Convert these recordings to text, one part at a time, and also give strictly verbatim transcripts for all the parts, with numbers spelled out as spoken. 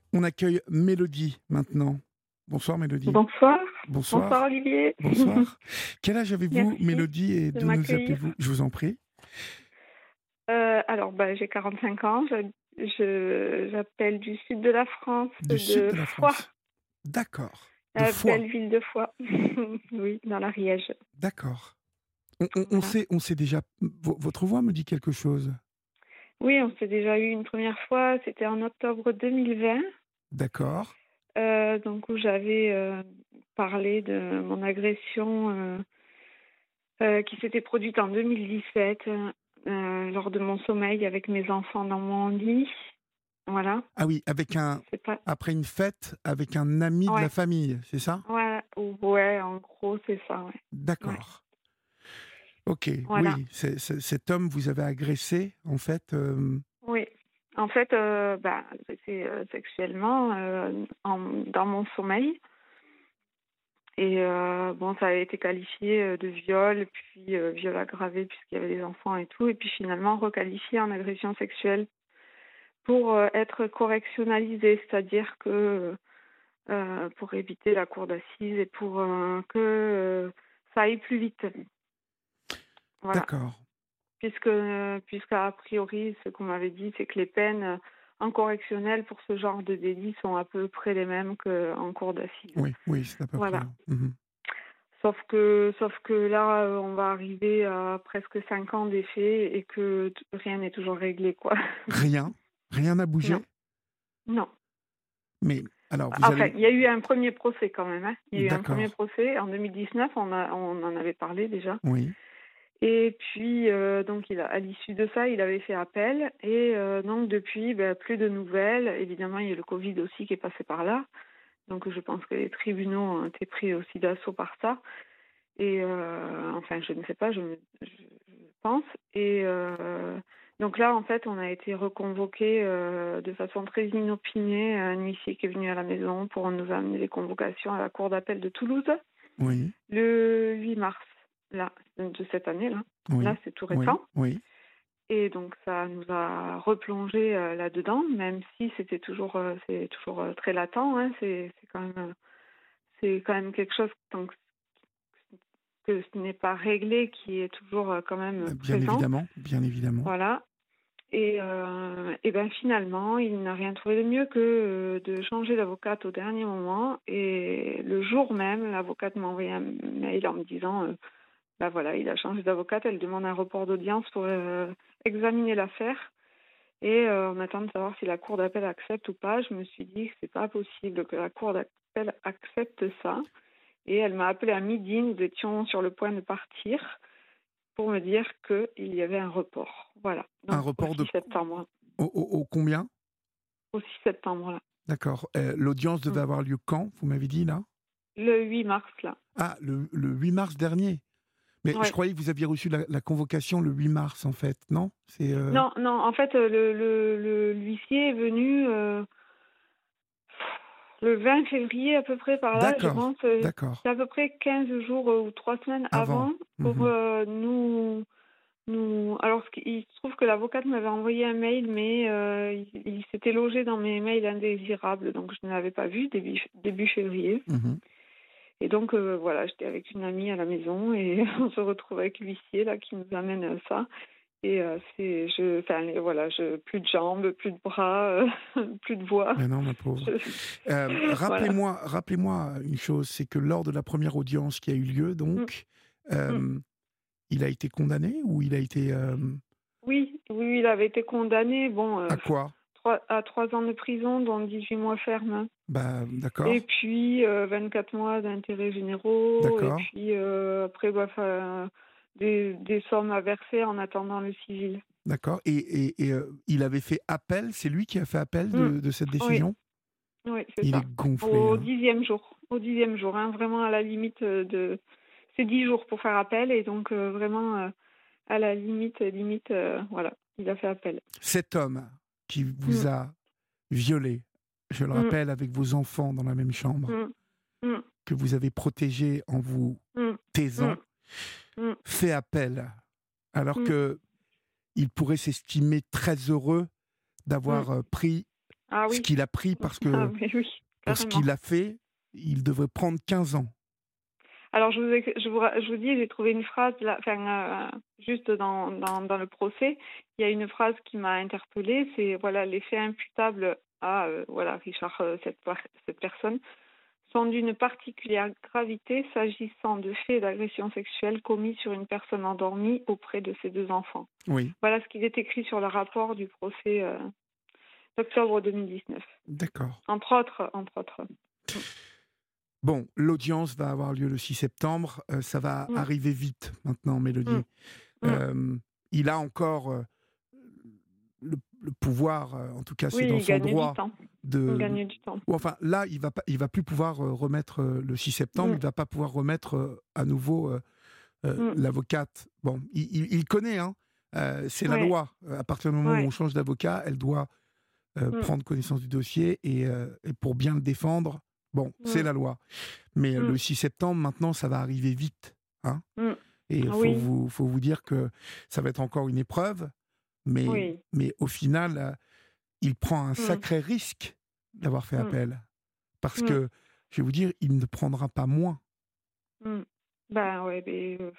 On accueille Mélodie maintenant. Bonsoir Mélodie. Bonsoir. Bonsoir Bonsoir. Olivier. Bonsoir. Quel âge avez-vous Merci Mélodie et de d'où nous m'accueillir. appelez-vous? Je vous en prie. Heu, alors, bah, j'ai quarante-cinq ans, j'hab je j'appelle du sud de la France, Du sud de de la Foix, France. D'accord. De la Foix. belle ville de Foix. Oui, dans l'Ariège. D'accord. On on on Voilà. s'est on s'est déjà vo votre voix me dit quelque chose. Oui, on s'est déjà eu une première fois, c'était en octobre deux mille vingt, D'accord. heu, donc où j'avais, heu, parlé de mon agression, heu heu, qui s'était produite en deux mille dix-sept, heu heu, lors de mon sommeil avec mes enfants dans mon lit. Voilà, Ah oui, avec un c'est pas après une fête avec un ami de la ouais. famille, c'est ça? Ouais, ou ouais, en gros, c'est ça, ouais. Ouais, D'accord. OK, voilà, oui, c'est c'est cet homme vous avez agressé en fait, hem oui. En fait, heu, bah, c'était, heu, sexuellement, heu, en dans mon sommeil et heu, bon, ça a été qualifié, heu, de viol, puis, heu, viol aggravé puisqu'il y avait des enfants et tout et puis finalement requalifié en agression sexuelle pour, heu, être correctionnalisé. C'est-à-dire que, heu, pour éviter la cour d'assises et pour, heu, que, heu, ça aille plus vite. Voilà. d'accord. Puisque puisqu'a priori, ce qu'on m'avait dit, c'est que les peines, heu, en correctionnel pour ce genre de délit sont à peu près les mêmes qu'en cour d'assises. Oui, oui, c'est à peu près, Voilà. hein. Mmh. Sauf que sauf que là, heu, on va arriver à presque cinq ans des faits et que t rien n'est toujours réglé, quoi. Rien? Rien n'a Non, bougé? non. Mais alors vous Enfin, allez il y a eu un premier procès quand même, hein. Il y a eu un premier d'accord, procès en deux mille dix-neuf, on a on en avait parlé déjà. oui, Et puis, heu, donc il a à l'issue de ça, il avait fait appel et heu, donc depuis, bah, plus de nouvelles. Évidemment, il y a le covid aussi qui est passé par là. Donc je pense que les tribunaux ont été pris aussi d'assaut par ça et heu, enfin je ne sais pas, je me je je pense et heu, donc là, en fait, on a été reconvoqués, heu, de façon très inopinée. Un huissier qui est venu à la maison pour nous amener les convocations à la cour d'appel de Toulouse. oui, Le huit mars, là, de cette année-là. Là, oui, c'est tout oui, récent oui. et donc ça nous a replongés, heu, là-dedans, même si c'était toujours, heu, c'est toujours, heu, très latent, hein. C'est c'est quand même, heu, c'est quand même quelque chose tant que que ce n'est pas réglé, qui est toujours, heu, quand même, heu, Bah, bien présent. évidemment, bien évidemment. Voilà et heu et ben, finalement, il n'a rien trouvé de mieux que, heu, de changer d'avocate au dernier moment et le jour même, l'avocate m'a envoyé un mail en me disant, heu bah voilà, il a changé d'avocate, elle demande un report d'audience pour euh, examiner l'affaire. Et euh, on attend de savoir si la cour d'appel accepte ou pas. Je me suis dit que c'est pas possible que la cour d'appel accepte ça. Et elle m'a appelé à midi, nous étions sur le point de partir pour me dire qu'il y avait un report. Voilà, Un donc au report de six septembre. au au au combien? Au six septembre, là. D'accord, heu, l'audience Mm. devait avoir lieu quand, vous m'avez dit là? Le huit mars, là. Ah, le le huit mars dernier? Mais je Ouais. croyais que vous aviez reçu la la convocation le huit mars en fait, non? C'est, heu Non, non, en fait, euh, le, le, le- l'huissier est venu. euh, Le vingt février à peu près par là, je d'accord, pense, heu, d'accord, c'est à peu près quinze jours, heu, ou trois semaines avant. avant pour, Mmh. heu, nous nous alors ce qui il se trouve que l'avocate m'avait envoyé un mail, mais heu, il il s'était logé dans mes mails indésirables, donc je ne l'avais pas vu début début février Mmh. et donc heu, voilà, j'étais avec une amie à la maison et on se retrouve avec l'huissier là qui nous amène, heu, ça et heu, c'est je enfin les voilà, je plus de jambes, plus de bras, heu, plus de voix. Mais non, ma pauvre. Je Hem, voilà. rappelez-moi rappelez-moi une chose, c'est que lors de la première audience qui a eu lieu Mmh, donc, mmh. hem, il a été condamné ou il a été, hem, Oui, oui, oui, il avait été condamné, bon, à heu, quoi? trois à trois ans de prison, dont dix-huit mois fermes Bah, et d'accord, puis, heu, vingt-quatre mois d'intérêts généraux et d'accord, puis, heu, après, bah, enfin, des des sommes à verser en attendant le civil. d'accord et et et heu, il avait fait appel? C'est lui qui a fait appel Mmh. de de cette Oui, décision? oui, c'est Il est ça. gonflé, Au hein. dixième jour au dixième jour, hein, vraiment à la limite, heu, de c'est dix jours pour faire appel et donc, heu, vraiment, heu, à la limite, limite, heu, voilà, il a fait appel. Cet homme qui Mmh. vous a violé, je le Mmh. rappelle, avec vos enfants dans la même chambre, Mmh. Mmh. que vous avez protégé en vous Mmh. taisant, Mmh. Mmh. fait appel, alors Mmh. que il pourrait s'estimer très heureux Mmh. d'avoir, heu, pris, Ah Ce oui. qu'il a pris parce Ah que mais oui, pour ce carrément. qu'il a fait, il devrait prendre quinze ans. Alors je vous ex je vous ra je vous dis, j'ai trouvé une phrase là, enfin, heu, juste dans dans dans le procès, il y a une phrase qui m'a interpellée, c'est voilà: «Les faits imputables à, heu, voilà, Richard, heu, cette per cette personne, sont d'une particulière gravité s'agissant de faits d'agression sexuelle commis sur une personne endormie auprès de ses deux enfants». Oui, Voilà ce qu'il est écrit sur le rapport du procès, heu, d'octobre deux mille dix-neuf. d'accord. Entre autres entre autres. Mmh. Bon, l'audience va avoir lieu le six septembre, heu, ça va Mmh. arriver vite maintenant, Mmh. Mélodie. Mmh. Hem, il a encore, heu, le le pouvoir, heu, en tout cas c'est Oui, dans il son gagne du droit temps. Il de gagne du temps. ou enfin là, il va pas il va plus pouvoir, heu, remettre, heu, le six septembre, Mmh. il va pas pouvoir remettre, heu, à nouveau, heu heu, Mmh. l'avocate. Bon, il il il connaît, hein, heu, c'est la Ouais, loi. Heu, à partir du moment où ouais. on change d'avocat, elle doit, heu, Mmh. prendre connaissance du dossier et heu et pour bien le défendre, bon, c'est Mmh. la loi. Mais euh, Mmh. le six septembre, maintenant, ça va arriver vite, hein, Mmh. et il faut Oui, vous faut vous dire que ça va être encore une épreuve, mais oui. mais au final, heu, il prend un Mmh. sacré risque d'avoir fait Mmh. appel. Parce Mmh. que, je vais vous dire, il ne prendra pas moins. Mmh. Ben, ouais, beh, heu,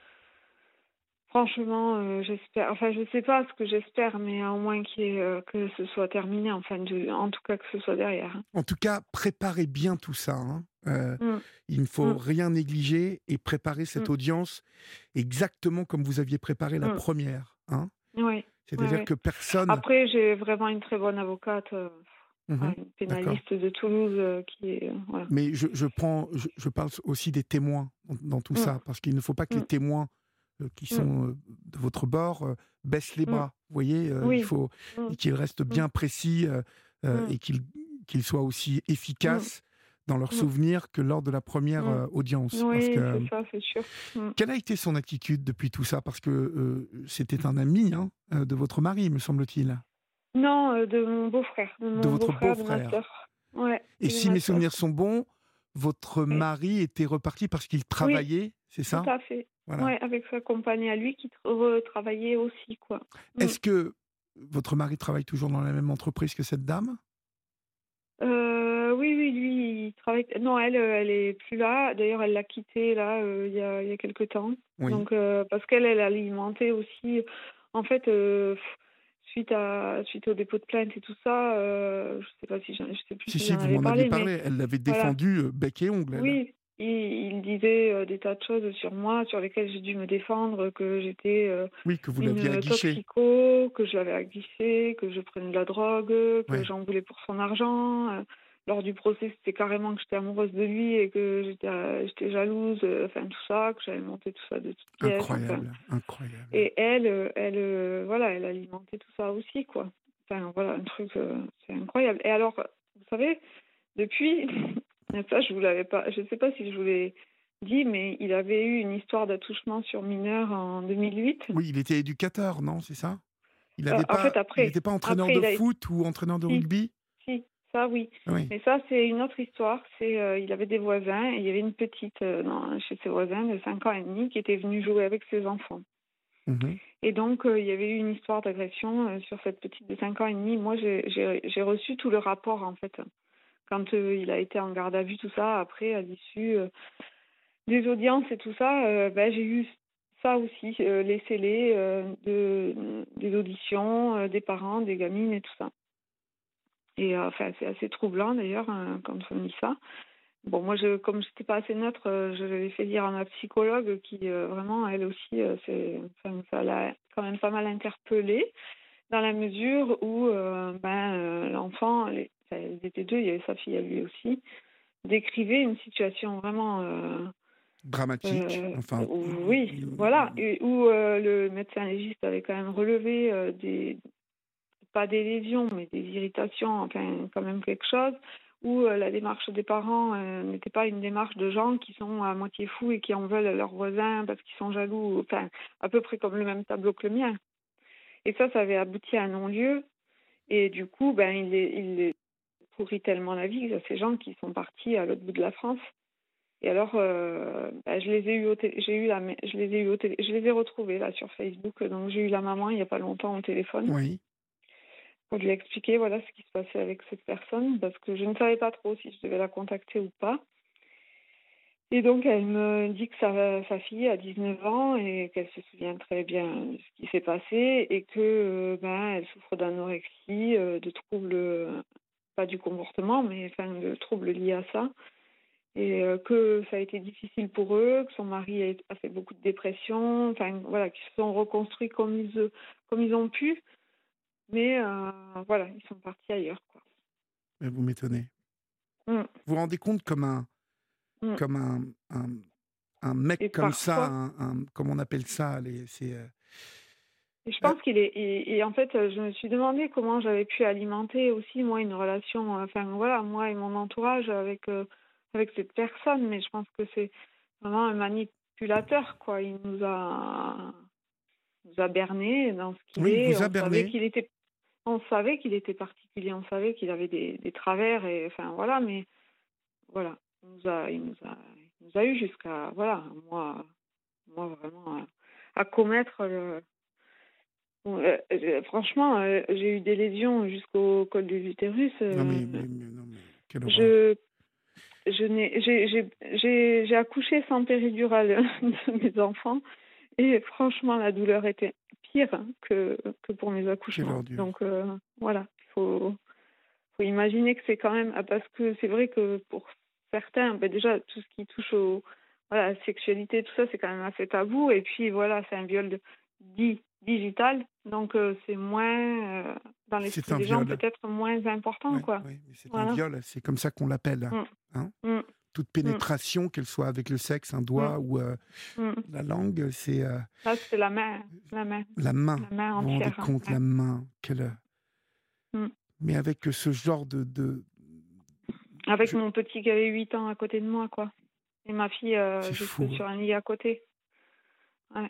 franchement, heu, j'espère enfin, je sais pas ce que j'espère, mais au moins qu'il y ait, heu, que ce soit terminé, enfin, de en tout cas, que ce soit derrière, hein. En tout cas, préparez bien tout ça, hein. Heu, Mmh. il ne faut Mmh. rien négliger et préparer Mmh. cette audience exactement comme vous aviez préparé la Mmh. première, hein. Ouais. Ouais, C'est-à-dire ouais. que personne. Après, j'ai vraiment une très bonne avocate, heu, Mmh. ouais, une D'accord. pénaliste de Toulouse, heu, qui est, heu, voilà. Mais je je prends je je parle aussi des témoins dans dans tout Mmh. ça, parce qu'il ne faut pas que les Mmh. témoins, heu, qui Mmh. sont, heu, de votre bord, heu, baissent les Mmh. bras. Vous voyez? Heu, il Oui. faut Mmh. qu'ils restent Mmh. bien précis, heu heu Mmh. et qu'ils qu'ils soient aussi Mmh. efficaces dans leurs Mmh. souvenirs que lors de la première Mmh. re audience. Parce Oui, que c'est ça, c'est sûr. Mmh. quelle a été son attitude depuis tout ça? Parce que, heu, c'était un ami, hein, heu, de votre mari, me semble-t-il? Non, heu, de mon beau-frère, de De mon votre beau-frère, de ma beau-frère? sœur. Ouais, Et et de si ma mes souvenirs sœur. sont bons, votre Oui. mari était reparti parce qu'il Oui, travaillait, c'est tout ça? à fait. Voilà. Ouais, avec sa compagne à lui qui t retravaillait aussi, quoi. Mmh. Est-ce que votre mari travaille toujours dans la même entreprise que cette dame? Heu, oui, oui, lui, il travaille non, elle, heu, elle est plus là. D'ailleurs, elle l'a quitté là, heu, il y a il y a quelque temps. Oui. Donc, heu, parce qu'elle, elle alimentait aussi en fait, heu, suite à suite au dépôt de plainte et tout ça, heu, je sais pas si j'en je sais plus Si, si si, j'en vous avais m'en aviez parlé, mais parlé. Elle l'avait voilà. défendu, heu, bec et ongles, elle. Oui, il il disait, heu, des tas de choses sur moi, sur lesquelles j'ai dû me défendre, que j'étais, heu, Oui, que vous l'aviez une aguiché. toxico, que je l'avais aguichée, que je prenais de la drogue, que Ouais. j'en voulais pour son argent, heu. Lors du procès, c'était carrément que j'étais amoureuse de lui et que j'étais, heu, j'étais jalouse, heu, enfin tout ça, que j'avais monté tout ça de toutes pièces, enfin. Incroyable, incroyable. Et elle, heu, elle, heu, voilà, elle alimentait tout ça aussi, quoi. Enfin voilà, un truc, heu, c'est incroyable. Et alors, vous savez, depuis, ça je vous l'avais pas, je sais pas si je vous l'ai dit, mais il avait eu une histoire d'attouchement sur mineur en deux mille huit. Oui, il était éducateur, non, c'est ça? Il Heu, avait en pas fait il après, était pas entraîneur après de il a été foot ou entraîneur de si, rugby? si, ça oui. Oui. Mais ça c'est une autre histoire, c'est, heu, il avait des voisins et il y avait une petite, heu, dans chez ses voisins de cinq ans et demi qui était venue jouer avec ses enfants. Mmh. Et donc, heu, il y avait eu une histoire d'agression, heu, sur cette petite de cinq ans et demi. Moi j'ai j'ai j'ai reçu tout le rapport en fait. Quand, heu, il a été en garde à vue, tout ça, après à l'issue, heu, des audiences et tout ça, heu, bah, j'ai eu ça aussi, heu, les scellés, heu, de des auditions, heu, des parents, des gamines et tout ça. Et heu, enfin, c'est assez troublant d'ailleurs, heu, quand on lit ça. Bon, moi, je comme j'étais pas assez neutre, heu, je l'avais fait lire à ma psychologue qui, heu, vraiment, elle aussi, heu, c'est enfin, ça l'a quand même pas mal interpellée, dans la mesure où, heu, ben, heu, l'enfant, les enfin, ils étaient deux, il y avait sa fille à lui aussi, décrivait une situation vraiment, heu Dramatique, heu, enfin, oui, voilà, et où, heu, le médecin légiste avait quand même relevé, heu, des pas des lésions, mais des irritations, enfin, quand même quelque chose, où, heu, la démarche des parents, heu, n'était pas une démarche de gens qui sont à moitié fous et qui en veulent à leurs voisins parce qu'ils sont jaloux, enfin, à peu près comme le même tableau que le mien. Et ça, ça avait abouti à un non-lieu et du coup, ben, il les il les pourrit tellement la vie à ces gens qui sont partis à l'autre bout de la France. Et alors, heu, bah, je les ai eus au té j'ai eu la mè je les ai eus au télé je les ai retrouvés là sur Facebook, donc j'ai eu la maman il y a pas longtemps au téléphone. oui. pour lui expliquer voilà ce qui se passait avec cette personne parce que je ne savais pas trop si je devais la contacter ou pas. Et donc elle me dit que sa sa fille a dix-neuf ans et qu'elle se souvient très bien de ce qui s'est passé et que, heu, ben, elle souffre d'anorexie, heu, de troubles, heu, pas du comportement, mais enfin de troubles liés à ça et heu, que ça a été difficile pour eux, que son mari a a fait beaucoup de dépression, enfin voilà, qu'ils se sont reconstruits comme ils, comme ils ont pu, mais heu, voilà, ils sont partis ailleurs, quoi. Mais vous m'étonnez. Mmh. Vous vous rendez compte comme un Mmh. comme un un un mec Et comme ça, parfois un un comment on appelle ça? Les c'est, heu et je heu, pense qu'il est et et en fait, heu, je me suis demandé comment j'avais pu alimenter aussi moi une relation, heu, enfin voilà, moi et mon entourage avec, heu, avec cette personne, mais je pense que c'est vraiment un manipulateur, quoi. Il nous a nous a bernés dans ce qu'il oui, il est. vous a On savait berné. qu'il était on savait qu'il était particulier, on savait qu'il avait des des travers et enfin voilà, mais voilà, il nous a il nous a il nous a eu jusqu'à voilà, moi moi vraiment à à commettre le bon, heu heu, franchement, heu, j'ai eu des lésions jusqu'au col de l'utérus, Non heu, mais mais mais non mais quelle horreur. je je n'ai j'ai j'ai j'ai j'ai accouché sans péridurale de mes enfants et franchement la douleur était pire que que pour mes Quelle accouchements. ordure. Donc heu, voilà, il faut faut imaginer que c'est quand même ah parce que c'est vrai que pour certains, bah, déjà tout ce qui touche au voilà, la sexualité, tout ça, c'est quand même assez tabou et puis voilà, c'est un viol de dit digital, donc heu, c'est moins, heu, dans C'est l'esprit un des gens viol. peut-être moins important, Oui, quoi. oui, mais c'est un Voilà. viol, c'est comme ça qu'on l'appelle, Mmh. hein. Mmh. Toute Mmh. pénétration, qu'elle soit avec le sexe, un Mmh. doigt ou, heu, Mmh. la langue, c'est, heu, Là, c'était la main la main la main. la main Vous vous rendez entière, hein, compte, ouais. la main, quelle, Mmh. mais avec ce genre de de Avec je mon petit qui avait huit ans à côté de moi, quoi et ma fille, heu, c'est juste fou, hein. sur un lit à côté. Ouais,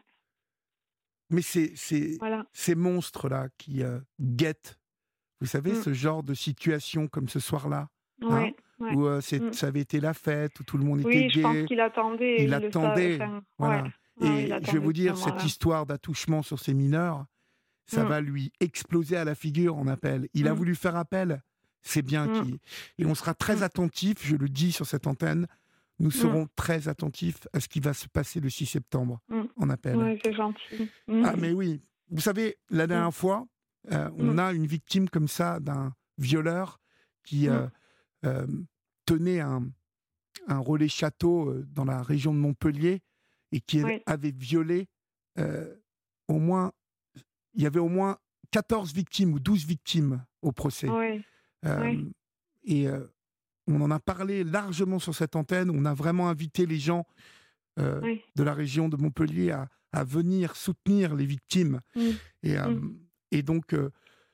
Mais ces ces voilà. ces monstres-là qui, heu, guettent, vous savez, Mmh. ce genre de situation comme ce soir-là, hein? Ouais, ouais. Où, heu, c'est Mmh. ça avait été la fête, où tout le monde était Oui, je pense gai, qu'il attendait et il il le savait. attendait, Enfin, ouais. voilà. Ah oui, il Et je vais attendait vous ce dire, cette moment-là. histoire d'attouchement sur ces mineurs, ça Mmh. va lui exploser à la figure, on appelle. Il a Mmh. voulu faire appel, c'est bien Mmh. qu'il et on sera très Mmh. attentifs, je le dis sur cette antenne, nous Mmh. serons très attentifs à ce qui va se passer le six septembre, Mmh. en appel. Ouais, c'est gentil. Ah Mmh. mais oui, vous savez, la Mmh. dernière fois, heu, on Mmh. a une victime comme ça d'un violeur qui, Mmh. heu, hem, tenait un un relais château, heu, dans la région de Montpellier et qui Oui, avait violé, heu, au moins il y avait au moins quatorze victimes ou douze victimes au procès. oui, oui, Hem et heu, on en a parlé largement sur cette antenne. On a vraiment invité les gens, heu, oui. de la région de Montpellier à à venir soutenir les victimes Mmh. et Mmh. hem et donc heu,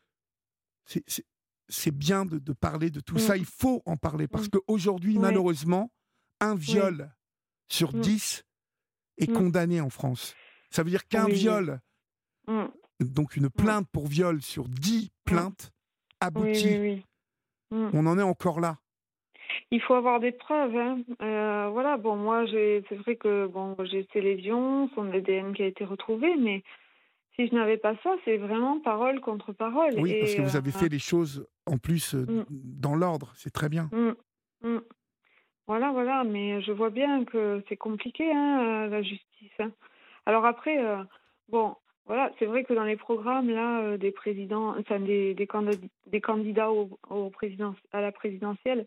c'est c'est c'est bien de de parler de tout Mmh. ça. Il faut en parler parce Mmh. qu'aujourd'hui, Oui, malheureusement, un oui. viol sur Mmh. dix est Mmh. condamné en France. Ça veut dire qu'un Oui. viol, Mmh. donc une Mmh. plainte pour viol sur dix Mmh. plaintes Oui, oui, aboutit. oui. Mmh. On en est encore là. Il faut avoir des preuves, hein. Heu, voilà, bon, moi, j'ai c'est vrai que, bon, j'ai ces lésions, son A D N qui a été retrouvé, mais si je n'avais pas ça, c'est vraiment parole contre parole Oui, parce et que heu vous avez fait les choses en plus, heu, mmh, dans l'ordre, c'est très bien. mmh, mmh. Voilà, voilà, mais je vois bien que c'est compliqué, hein, heu, la justice, hein. Alors après, heu, bon, voilà, c'est vrai que dans les programmes là, heu, des présidents, enfin des des candid des candidats au au présidence à la présidentielle,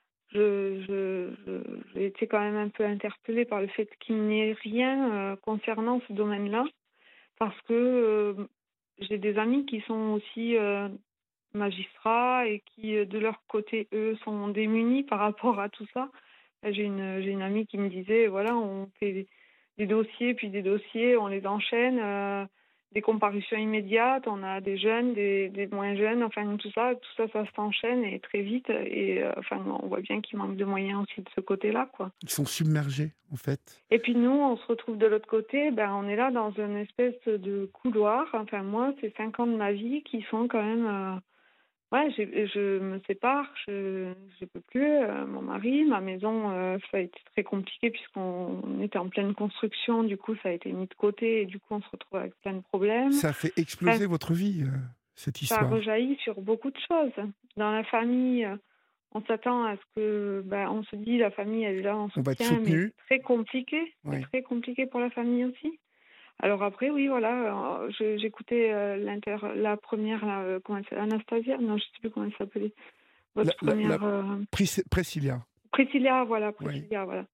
je je je j'ai été quand même un peu interpellée par le fait qu'il n'y ait rien, heu, concernant ce domaine-là. Parce que, heu, j'ai des amis qui sont aussi, heu, magistrats et qui, heu, de leur côté, eux, sont démunis par rapport à tout ça. Là, j'ai une, j'ai une amie qui me disait, voilà, on fait des des dossiers, puis des dossiers, on les enchaîne, heu, des comparutions immédiates, on a des jeunes, des des moins jeunes, enfin tout ça tout ça, ça s'enchaîne et très vite et heu, enfin, on voit bien qu'il manque de moyens aussi de ce côté-là, quoi. Ils sont submergés, en fait. Et puis nous, on se retrouve de l'autre côté, ben, on est là dans une espèce de couloir. Enfin, moi, c'est cinq ans de ma vie qui sont quand même... euh, ouais, j'ai- je me sépare, je ne peux plus. Euh, mon mari, ma maison, euh, ça a été très compliqué puisqu'on était en pleine construction. Du coup, ça a été mis de côté et du coup, on se retrouve avec plein de problèmes. Ça a fait Enfin, exploser votre vie, heu. cette ça histoire. rejaillit sur beaucoup de choses. Dans la famille, euh, on s'attend à ce que, ben, on se dit la famille elle est là en On va être soutien, mais soutenu. c'est très compliqué. C'est Oui. très compliqué pour la famille aussi. Alors après, oui, voilà, euh, je- j'écoutais euh, l'inter, la première, là, euh, comment elle s'appelle, Anastasia, non, je sais plus comment elle s'appelait, La, votre la, la première, euh, Pris- Priscilla. Priscilla, voilà, Oui. Priscilla, voilà.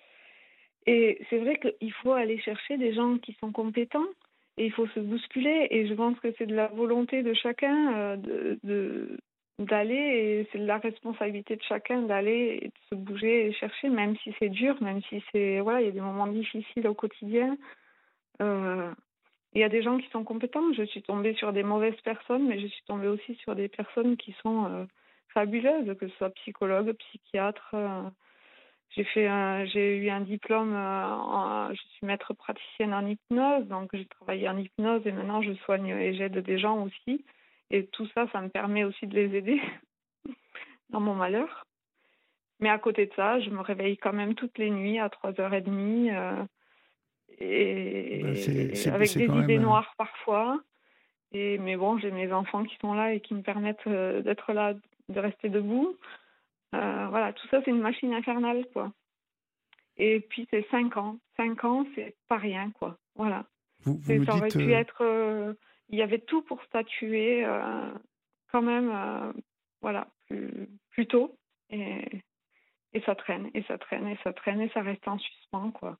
Et c'est vrai qu'il faut aller chercher des gens qui sont compétents et il faut se bousculer. Et je pense que c'est de la volonté de chacun euh, de, de- d'aller et c'est de la responsabilité de chacun d'aller et de se bouger et chercher, même si c'est dur, même si c'est voilà, il y a des moments difficiles au quotidien. Euh, il y a des gens qui sont compétents. Je suis tombée sur des mauvaises personnes, mais je suis tombée aussi sur des personnes qui sont euh, fabuleuses, que ce soit psychologue, psychiatre. euh, j'ai fait un, j'ai eu un diplôme, euh, en- je suis maître praticienne en hypnose, donc j'ai travaillé en hypnose et maintenant je soigne et j'aide des gens aussi. Et tout ça, ça me permet aussi de les aider dans mon malheur. Mais à côté de ça, je me réveille quand même toutes les nuits à trois heures trente euh, Ben, c'est, et c'est, avec c'est des quand même. idées euh, noires parfois. Et, mais bon, j'ai mes enfants qui sont là et qui me permettent euh, d'être là, de rester debout. Euh, voilà, tout ça, c'est une machine infernale, quoi. Et puis c'est cinq ans. Cinq ans, c'est pas rien, quoi. Voilà. vous, vous C'est, me ça aurait dites. pu euh, être. euh, il y avait tout pour statuer euh, quand même, euh, voilà, plus, plus tôt. Et, et ça traîne, et ça traîne, et ça traîne, et ça reste en suspens, quoi.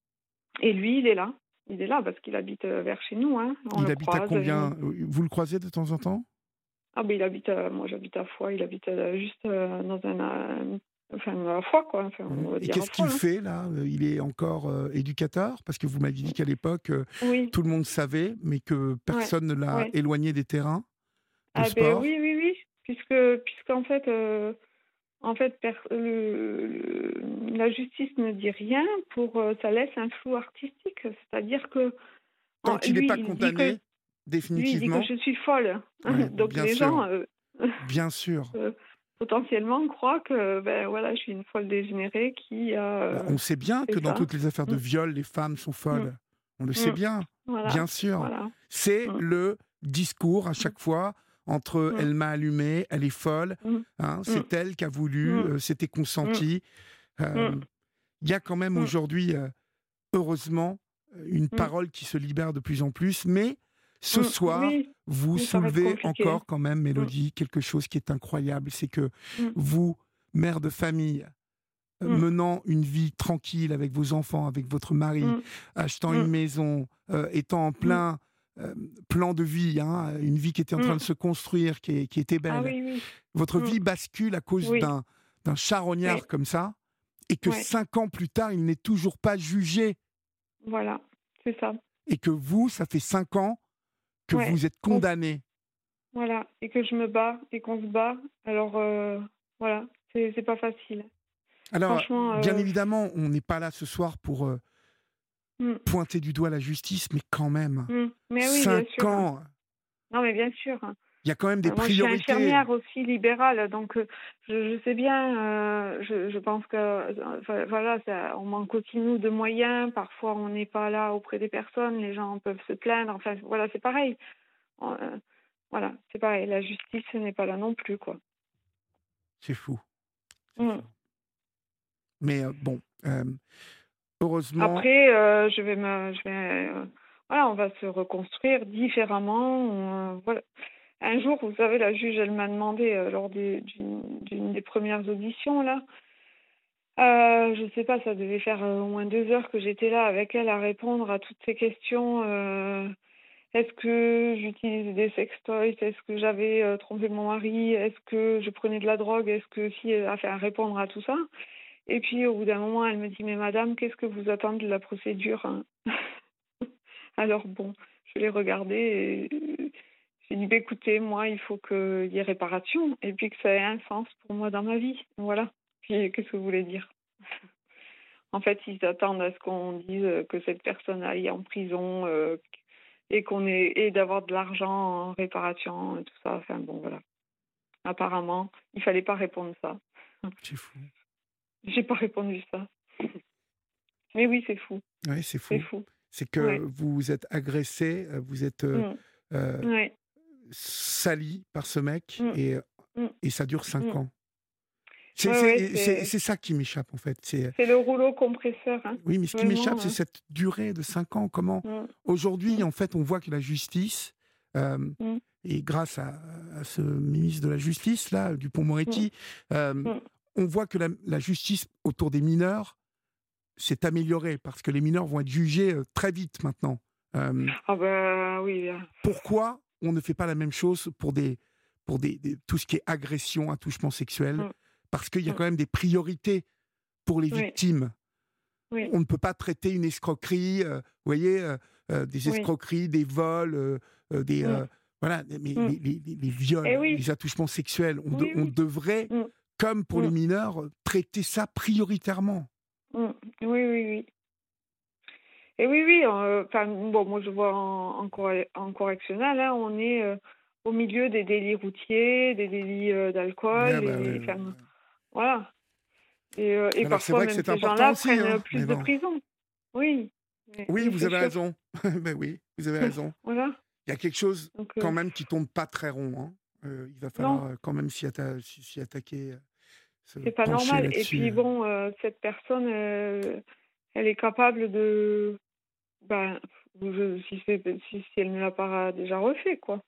Et lui, il est là. Il est là parce qu'il habite euh, vers chez nous, hein. On il le habite à croise. Il combien? nous... euh, Vous le croisez de temps en temps? Ah, ben il habite. euh, moi, j'habite à Foix. Il habite euh, juste euh, dans un. euh, enfin, à Foix, quoi. Enfin, Mhm. on va Et dire à qu'est-ce qu'il Foix, hein. fait là? Euh, Il est encore euh, éducateur? Parce que vous m'aviez dit qu'à l'époque, euh, Oui, tout le monde savait, mais que ouais, personne ne l'a ouais. éloigné des terrains de Ah ben sport. oui, oui, oui, puisque puisqu'en fait, euh, en fait, per- le- le- la justice ne dit rien pour euh, ça laisse un flou artistique, c'est-à-dire que Tant en- qu'il n'est lui, pas il dit que condamné, lui, il dit que définitivement. je suis folle, Oui, donc bien les gens sûr, euh, bien sûr. euh, potentiellement croient que ben voilà, je suis une folle dégénérée qui a Bah, euh, on sait bien que fait dans ça. toutes les affaires de Mm, viol, les femmes sont mm, folles. On le sait mm. bien, Voilà, bien sûr. voilà. C'est Mm, le discours à mm, chaque fois entre mm, elle m'a allumé, elle est folle, mm, hein, mm, c'est elle qui a voulu, mm, euh, c'était mm, consenti. Euh, mm, Il y a quand même mm, aujourd'hui, euh, heureusement, euh, une mm. parole qui se libère de plus en plus, mais ce Mm, soir, oui, vous mais ça reste soulevez compliqué. encore quand même, Mm, Mélodie, quelque chose qui est incroyable, c'est que mm, vous, mère de famille, euh, mm, menant une vie tranquille avec vos enfants, avec votre mari, mm, achetant une mm, maison, euh, étant en mm, plein euh, plan de vie, hein, une vie qui était en train de mm. se construire, qui, est- qui était Ah belle. oui, oui. Votre Mm, vie bascule à cause oui, d'un d'un oui, charognard comme ça, et que ouais. cinq ans plus tard, il n'est toujours pas jugé, Voilà, c'est ça. et que vous, ça fait cinq ans que Ouais, vous êtes qu'on- condamné. voilà. Et que je me bats et qu'on se bat. Alors, euh, voilà, c'est c'est pas facile. Alors, Franchement, bien euh, évidemment, on n'est pas là ce soir pour euh, mm, pointer du doigt la justice, mais quand même, mm. Mais oui, bien cinq sûr. ans, Non, mais bien sûr. il y a quand même des Euh, Moi, je suis priorités. infirmière aussi libérale, donc euh, je, je sais bien. euh, je, je pense que euh, enfin, voilà, ça, on manque aussi nous de moyens. Parfois, on n'est pas là auprès des personnes. Les gens peuvent se plaindre. Enfin, voilà, c'est pareil. Euh, voilà, c'est pareil. La justice n'est pas là non plus, quoi. C'est fou, c'est Mm. fou. Mais euh, bon, euh, heureusement, Après, euh, je vais me, je vais, euh, voilà, on va se reconstruire différemment. euh, voilà. Un jour, vous savez, la juge, elle m'a demandé euh, lors des- d'une d'une des premières auditions là. Euh, je sais pas, ça devait faire euh, au moins deux heures que j'étais là avec elle à répondre à toutes ces questions. euh, est-ce que j'utilise des sextoys? Est-ce que j'avais euh, trompé mon mari? Est-ce que je prenais de la drogue? Est-ce que si, euh, enfin, à répondre à tout ça. Et puis au bout d'un moment, elle me dit, mais madame, qu'est-ce que vous attendez de la procédure, hein? Alors bon, je l'ai regardé et euh, j'ai dit, bah, écoutez, moi, il faut qu'il y ait réparation et puis que ça ait un sens pour moi dans ma vie. Voilà. Puis qu'est-ce que vous voulez dire? En fait, ils attendent à ce qu'on dise que cette personne aille en prison euh, et qu'on ait et d'avoir de l'argent en réparation et tout ça. Enfin bon, voilà. Apparemment, il fallait pas répondre ça. c'est fou. J'ai pas répondu ça. Mais oui, c'est fou. Oui, c'est C'est fou. fou. C'est que Ouais. vous êtes agressé, euh, vous êtes, euh, Mm. euh, Ouais. salie par ce mec Mmh. et, Mmh. et ça dure cinq Mmh. ans. C'est, Ouais, c'est, ouais, c'est, c'est c'est ça qui m'échappe en fait. C'est, c'est le rouleau compresseur, hein. oui, mais ce qui m'échappe, Vraiment, c'est heu, cette durée de cinq ans. Comment mmh, aujourd'hui, mmh, en fait, on voit que la justice, euh, mmh, et grâce à, à ce ministre de la Justice, là, mmh, Dupond-Moretti, euh, mmh. on voit que la, la justice autour des mineurs s'est améliorée parce que les mineurs vont être jugés euh, très vite maintenant. Euh, Ah bah, oui, là. pourquoi on ne fait pas la même chose pour, des, pour des, des- tout ce qui est agression, attouchement sexuel? Mmh, Parce qu'il y a mmh. quand même des priorités pour les Oui, victimes. oui, On ne peut pas traiter une escroquerie, euh, vous voyez, euh, euh, des oui. escroqueries, des vols, euh, euh, des, Mmh, euh, voilà, mais mmh. les, les- les- les Eh viols, oui, les attouchements sexuels, on, de- oui, on oui. devrait, Mmh, comme pour les mmh, mineurs, traiter ça prioritairement. mmh. Oui, oui, oui. Et oui, oui, heu, enfin, bon, moi, je vois en en corre en correctionnel, hein, on est, heu, au milieu des délits routiers, des délits, heu, Ah d'alcool bah, et ouais, ouais, enfin, ouais. voilà. Et heu et Alors c'est parfois vrai que même c'est ces important gens-là aussi, prennent, hein, heu, plus mais de bon. prison. Oui, oui, Oui, oui, vous c'est avez sûr. raison. Ben oui, vous avez raison. Voilà, Il y a quelque chose donc quand heu, même qui tombe pas très rond, hein. Heu, il va non, falloir, heu, quand même s'y atta s'y s'y attaquer, heu, se c'est pas pencher normal et là-dessus, puis heu. bon, heu, cette personne, heu, elle est capable de, ben, je si c'est si si elle ne l'a pas déjà refait, quoi,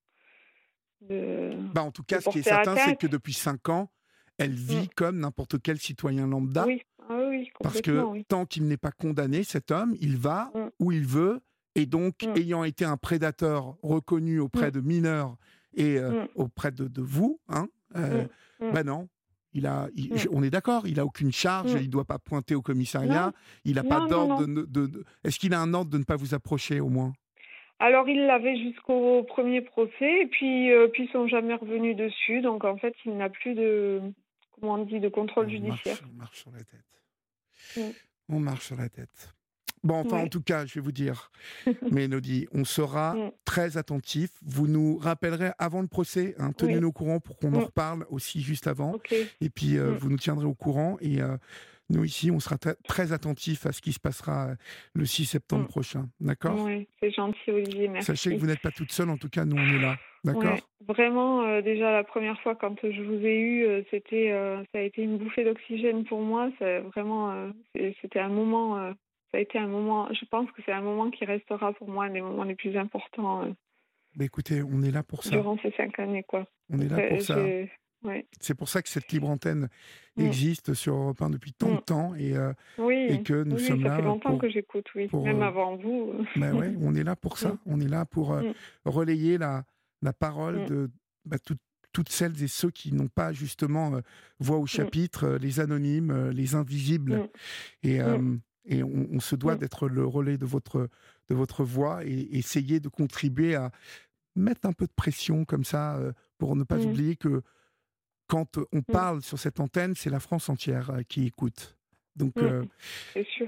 de Bah, en tout de cas, ce qui est porter certain, c'est atteinte. que depuis cinq ans, elle Mmh. vit comme n'importe quel citoyen lambda, Oui, ah oui, oui, parce que complètement, oui. tant qu'il n'est pas condamné, cet homme, il va Mmh, où il veut et donc mmh, ayant été un prédateur reconnu auprès mmh, de mineurs et heu, mmh, auprès de de vous, hein, heu, mmh, mmh, bah, non, il a il mmh, je on est d'accord, il a aucune charge, mmh. il doit pas pointer au Non, commissariat, il a pas non, non, d'ordre non. de ne de de est-ce qu'il a un ordre de ne pas vous approcher au moins? Alors ils l'avaient jusqu'au premier procès et puis, heu, puis ils sont jamais revenus dessus, donc en fait, il n'a plus de, comment on dit? De contrôle On marche judiciaire. on marche sur la tête. Mmh. On marche sur la tête. Bon, enfin, en Ouais. tout cas, je vais vous dire, Mélodie, on sera Mmh. très attentif. Vous nous rappellerez avant le procès, hein, Oui. tenez-nous au courant pour qu'on en Mmh. reparle aussi juste avant. OK. Et puis, euh, Mmh. vous nous tiendrez au courant. Et euh, nous, ici, on sera très très attentifs à ce qui se passera euh, le six septembre Mmh. prochain. D'accord? Ouais, c'est gentil Olivier, Sachez que merci. vous n'êtes pas toute seule. En tout cas, nous, on est là. Ouais, D'accord? vraiment, heu, déjà la première fois quand je vous ai eu, heu, c'était, heu, ça a été une bouffée d'oxygène pour moi. C'est vraiment, heu, c'est c'était un moment, heu, ça a été un moment, je pense que c'est un moment qui restera pour moi un des moments les plus importants, heu, Bah, écoutez, on est là pour ça. durant ces cinq années, quoi. On est Donc là pour heu, ça. j'ai ouais. C'est pour ça que cette libre antenne Mmh. existe sur Europe un depuis tant de Mmh. temps et, euh, et Oui, que nous oui, oui, sommes ça fait là longtemps pour, que j'écoute, oui, pour même euh, avant vous. ben ouais, on est là pour Mmh. ça. On est là pour euh, Mmh. relayer la, la parole Mmh. de bah, tout- toutes celles et ceux qui n'ont pas justement euh, voix au Mmh. chapitre, euh, les anonymes, euh, les invisibles. Mmh. Et, Mmh. euh, et on, on se doit Mmh. d'être le relais de votre, de votre voix et essayer de contribuer à mettre un peu de pression comme ça euh, pour ne pas Mmh. oublier que quand on Mmh. parle sur cette antenne, c'est la France entière euh, qui écoute. Donc Mmh. euh, C'est sûr.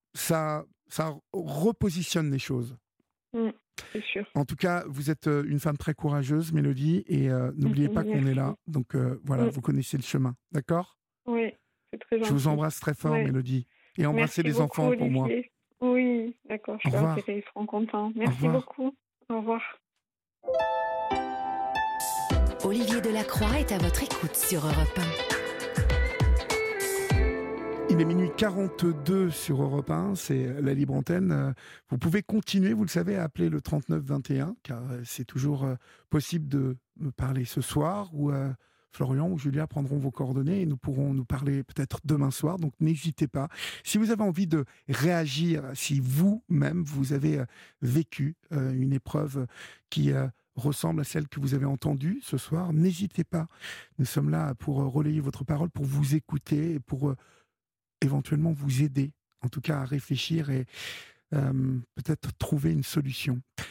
ça, ça repositionne les choses. Mmh. C'est sûr. En tout cas, vous êtes euh, une femme très courageuse, Mélodie, et euh, n'oubliez pas qu'on est là. Merci. Donc euh, voilà, Mmh. vous connaissez le chemin, d'accord? Oui, c'est très Je vous gentil. embrasse très fort, Ouais. Mélodie, et embrassez Merci les beaucoup, enfants pour moi. Olivier. Oui, d'accord, Au je leur revoir, dirai, ils seront contents. au Merci revoir. beaucoup. Au revoir. Olivier Delacroix est à votre écoute sur Europe un. Il est minuit quarante-deux sur Europe un, c'est la libre antenne. Euh, Vous pouvez continuer, vous le savez, à appeler le trente-neuf vingt et un, car euh, c'est toujours euh, possible de me parler ce soir, ou euh, Florian ou Julia prendront vos coordonnées et nous pourrons nous parler peut-être demain soir. Donc n'hésitez pas. Si vous avez envie de réagir, si vous-même vous avez euh, vécu euh, une épreuve qui euh, ressemble à celle que vous avez entendue ce soir, n'hésitez pas. Nous sommes là pour euh, relayer votre parole, pour vous écouter et pour euh, éventuellement vous aider, en tout cas à réfléchir et euh, peut-être trouver une solution.